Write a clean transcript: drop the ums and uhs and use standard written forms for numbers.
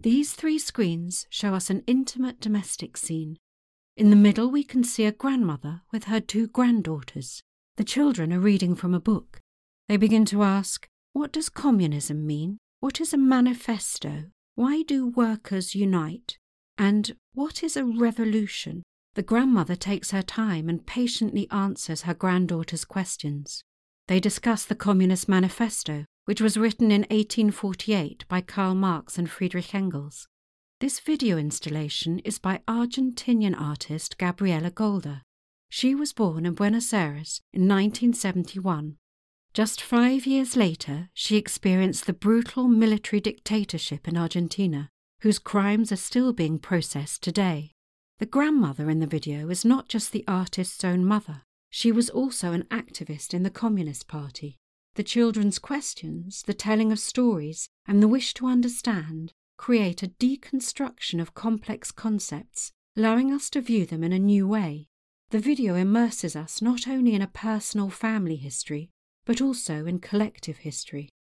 These 3 screens show us an intimate domestic scene. In the middle we can see a grandmother with her 2 granddaughters. The children are reading from a book. They begin to ask, what does communism mean? What is a manifesto? Why do workers unite? And what is a revolution? The grandmother takes her time and patiently answers her granddaughter's questions. They discuss the Communist Manifesto, which was written in 1848 by Karl Marx and Friedrich Engels. This video installation is by Argentinian artist Gabriela Golder. She was born in Buenos Aires in 1971. Just 5 years later, she experienced the brutal military dictatorship in Argentina, whose crimes are still being processed today. The grandmother in the video is not just the artist's own mother. She was also an activist in the Communist Party. The children's questions, the telling of stories, and the wish to understand create a deconstruction of complex concepts, allowing us to view them in a new way. The video immerses us not only in a personal family history, but also in collective history.